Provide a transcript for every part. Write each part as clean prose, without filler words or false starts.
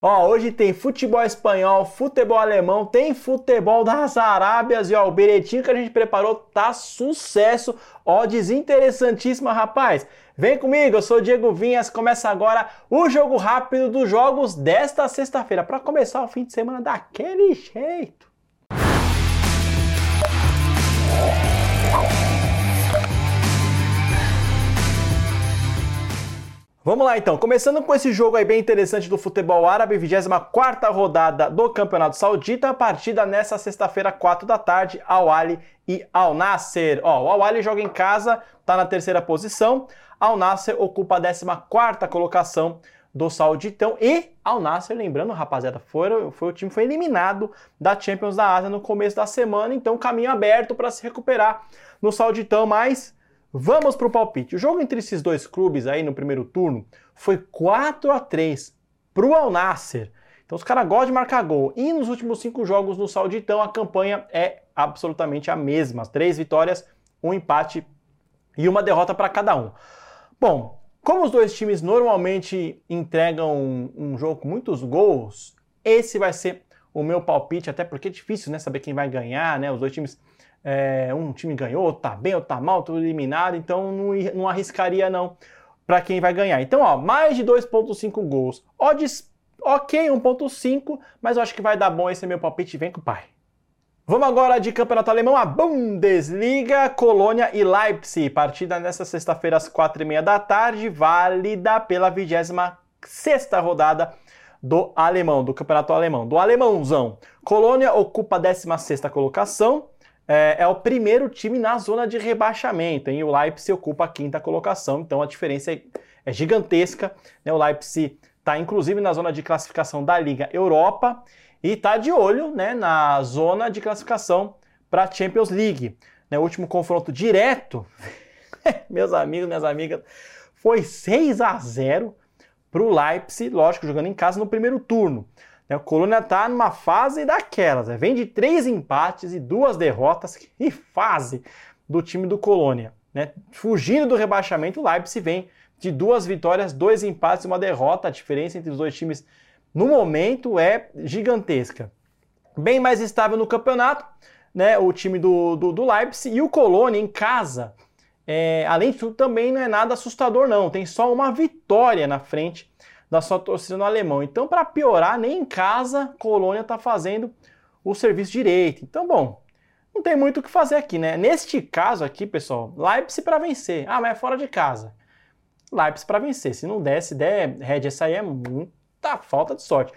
Ó, hoje tem futebol espanhol, futebol alemão, tem futebol das Arábias e ó, o bilhetinho que a gente preparou tá sucesso, odds interessantíssima, rapaz. Vem comigo, eu sou o Diego Vinhas, começa agora o jogo rápido dos jogos desta sexta-feira, para começar o fim de semana daquele jeito. Vamos lá então, começando com esse jogo aí bem interessante do futebol árabe, 24ª rodada do Campeonato Saudita, a partida nessa sexta-feira, 4 da tarde, Al Ahly e Al Nassr. Ó, o Al Ahly joga em casa, tá na terceira posição, Al Nassr ocupa a 14ª colocação do Sauditão e Al Nassr, lembrando, rapaziada, o time foi eliminado da Champions da Ásia no começo da semana, então caminho aberto para se recuperar no Sauditão, mas vamos para o palpite. O jogo entre esses dois clubes aí no primeiro turno foi 4-3 para o Al Nassr. Então os caras gostam de marcar gol. E nos últimos 5 jogos no Sauditão a campanha é absolutamente a mesma. 3 vitórias, 1 empate e 1 derrota para cada um. Bom, como os dois times normalmente entregam um jogo com muitos gols, esse vai ser o meu palpite, até porque é difícil, né, saber quem vai ganhar, né? Os dois times... um time ganhou, tá bem ou tá mal, tudo eliminado, então não arriscaria não para quem vai ganhar. Então, ó, mais de 2.5 gols. Odds, ok, 1.5, mas eu acho que vai dar bom, esse é meu palpite, vem com o pai. Vamos agora de campeonato alemão, a Bundesliga, Colônia e Leipzig. Partida nessa sexta-feira às 4h30 da tarde, válida pela 26ª rodada do alemão, do campeonato alemão, do alemãozão. Colônia ocupa a 16ª colocação, é o primeiro time na zona de rebaixamento, hein? O Leipzig ocupa a 5ª colocação, então a diferença é gigantesca, né? O Leipzig está inclusive na zona de classificação da Liga Europa e está de olho, né, na zona de classificação para a Champions League. Né? O último confronto direto, meus amigos, minhas amigas, foi 6-0 para o Leipzig, lógico, jogando em casa no primeiro turno. O Colônia está numa fase daquelas, né? Vem de 3 empates e 2 derrotas, que fase do time do Colônia. Né? Fugindo do rebaixamento, o Leipzig vem de 2 vitórias, 2 empates e 1 derrota. A diferença entre os dois times no momento é gigantesca. Bem mais estável no campeonato, né? O time do Leipzig, e o Colônia em casa, além de tudo, também não é nada assustador não, tem só uma vitória na frente da sua torcida no alemão. Então, para piorar, nem em casa, Colônia está fazendo o serviço direito. Então, bom, não tem muito o que fazer aqui, né? Neste caso aqui, pessoal, Leipzig para vencer. Ah, mas é fora de casa. Leipzig para vencer. Se não der, Red, essa aí é muita falta de sorte.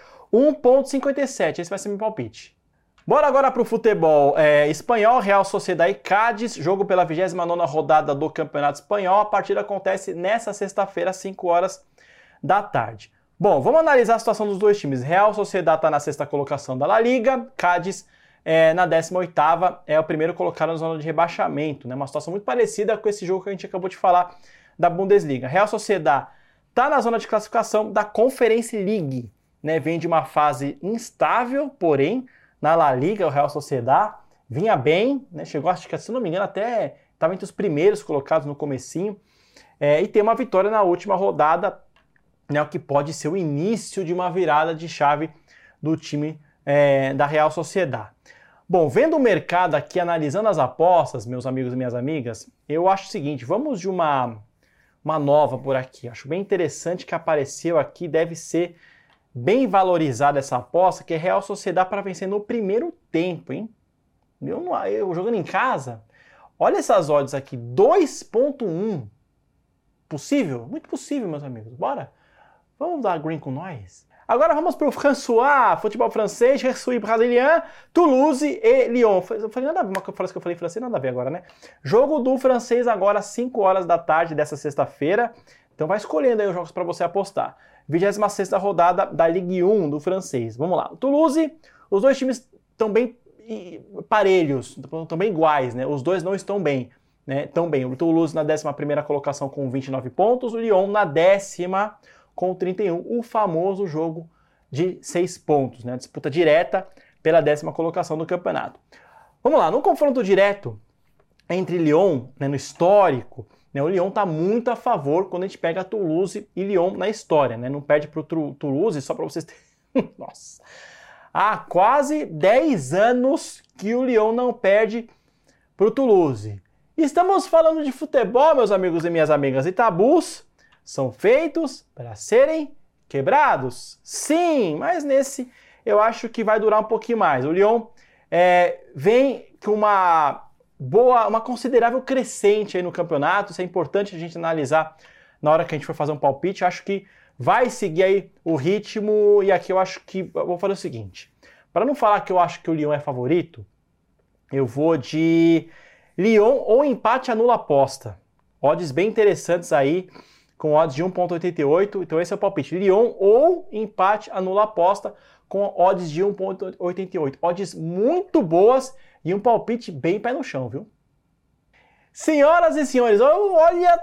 1.57, esse vai ser meu palpite. Bora agora para o futebol espanhol, Real Sociedad e Cádiz, jogo pela 29ª rodada do Campeonato Espanhol. A partida acontece nessa sexta-feira, às 5 horas da tarde. Bom, vamos analisar a situação dos dois times. Real Sociedad está na 6ª colocação da La Liga, Cádiz na 18ª, é o primeiro colocado na zona de rebaixamento, né? Uma situação muito parecida com esse jogo que a gente acabou de falar da Bundesliga. Real Sociedad está na zona de classificação da Conference League, né? Vem de uma fase instável, porém, na La Liga, o Real Sociedad vinha bem, né? Chegou, acho que, se não me engano, até estava entre os primeiros colocados no comecinho, e tem uma vitória na última rodada, né, o que pode ser o início de uma virada de chave do time da Real Sociedad. Bom, vendo o mercado aqui, analisando as apostas, meus amigos e minhas amigas, eu acho o seguinte, vamos de uma nova por aqui. Acho bem interessante que apareceu aqui, deve ser bem valorizada essa aposta, que é Real Sociedad para vencer no primeiro tempo, hein? Eu jogando em casa, olha essas odds aqui, 2.1. Possível? Muito possível, meus amigos. Bora? Vamos dar green com nós? Agora vamos para o François, futebol francês, Ressuí brasileiro, Toulouse e Lyon. Eu falei nada a ver, uma frase que eu falei francês, nada a ver agora, né? Jogo do francês agora às 5 horas da tarde dessa sexta-feira. Então vai escolhendo aí os jogos para você apostar. 26ª rodada da Ligue 1 do francês. Vamos lá. O Toulouse, os dois times estão bem parelhos, estão bem iguais, né? Os dois não estão bem. Né, tão bem, o Toulouse na 11ª colocação com 29 pontos, o Lyon na 10ª com 31, o famoso jogo de 6 pontos, né, disputa direta pela 10ª colocação do campeonato. Vamos lá, no confronto direto entre Lyon, né, no histórico, né, o Lyon está muito a favor quando a gente pega Toulouse e Lyon na história, né, não perde para o Toulouse, só para vocês Nossa. Há quase 10 anos que o Lyon não perde para o Toulouse. Estamos falando de futebol, meus amigos e minhas amigas, e tabus são feitos para serem quebrados. Sim, mas nesse eu acho que vai durar um pouquinho mais. O Lyon vem com uma considerável crescente aí no campeonato. Isso é importante a gente analisar na hora que a gente for fazer um palpite. Eu acho que vai seguir aí o ritmo, e aqui eu acho que eu vou fazer o seguinte. Para não falar que eu acho que o Lyon é favorito, eu vou de Lyon ou empate anula aposta. Odds bem interessantes aí, com odds de 1,88. Então esse é o palpite. Lyon ou empate anula aposta com odds de 1,88. Odds muito boas e um palpite bem pé no chão, viu? Senhoras e senhores, olha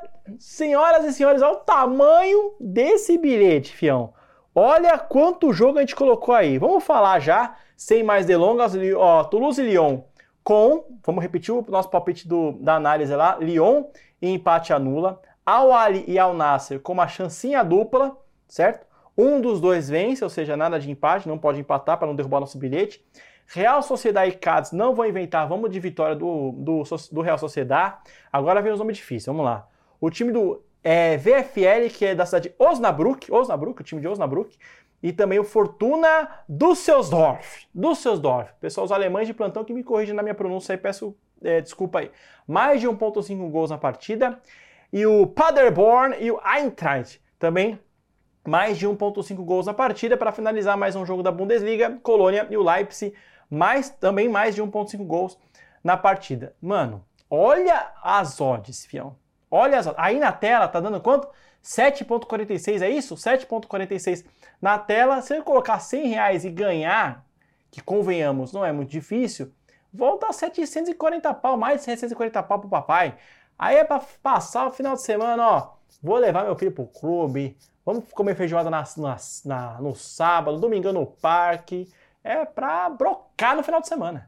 o tamanho desse bilhete, fião. Olha quanto jogo a gente colocou aí. Vamos falar já, sem mais delongas, Toulouse e Lyon vamos repetir o nosso palpite da análise lá, Lyon e empate anula, Al Ahly e Al Nassr com uma chancinha dupla, certo? Um dos dois vence, ou seja, nada de empate, não pode empatar para não derrubar nosso bilhete. Real Sociedad e Cádiz, não vou inventar, vamos de vitória do Real Sociedad. Agora vem os nomes difíceis, vamos lá. O time do VfL, que é da cidade de Osnabrück, o time de Osnabrück, e também o Fortuna Düsseldorf. Pessoal, os alemães de plantão que me corrigem na minha pronúncia aí, peço desculpa aí. Mais de 1,5 gols na partida. E o Paderborn e o Eintracht também mais de 1,5 gols na partida. Para finalizar, mais um jogo da Bundesliga, Colônia e o Leipzig, também mais de 1,5 gols na partida. Mano, olha as odds, fião. Olha as odds. Aí na tela tá dando quanto? 7,46, é isso? 7,46 na tela. Se eu colocar R$100 e ganhar, que convenhamos, não é muito difícil, volta a 740 pau, mais de 740 pau pro papai. Aí é pra passar o final de semana, ó. Vou levar meu filho pro clube, vamos comer feijoada no sábado, domingão no parque. É pra brocar no final de semana.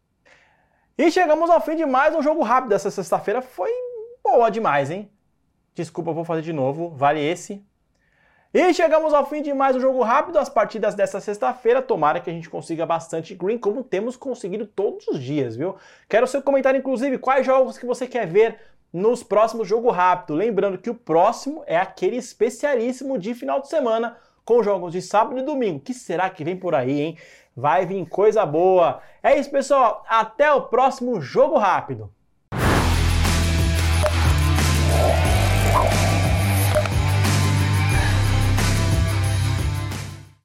E chegamos ao fim de mais um jogo rápido dessa sexta-feira. Foi boa demais, hein? Desculpa, eu vou fazer de novo. Vale esse. E chegamos ao fim de mais um jogo rápido. As partidas dessa sexta-feira. Tomara que a gente consiga bastante green, como temos conseguido todos os dias, viu? Quero o seu comentário, inclusive, quais jogos que você quer ver nos próximos Jogo Rápido. Lembrando que o próximo é aquele especialíssimo de final de semana, com jogos de sábado e domingo. O que será que vem por aí, hein? Vai vir coisa boa. É isso, pessoal. Até o próximo Jogo Rápido.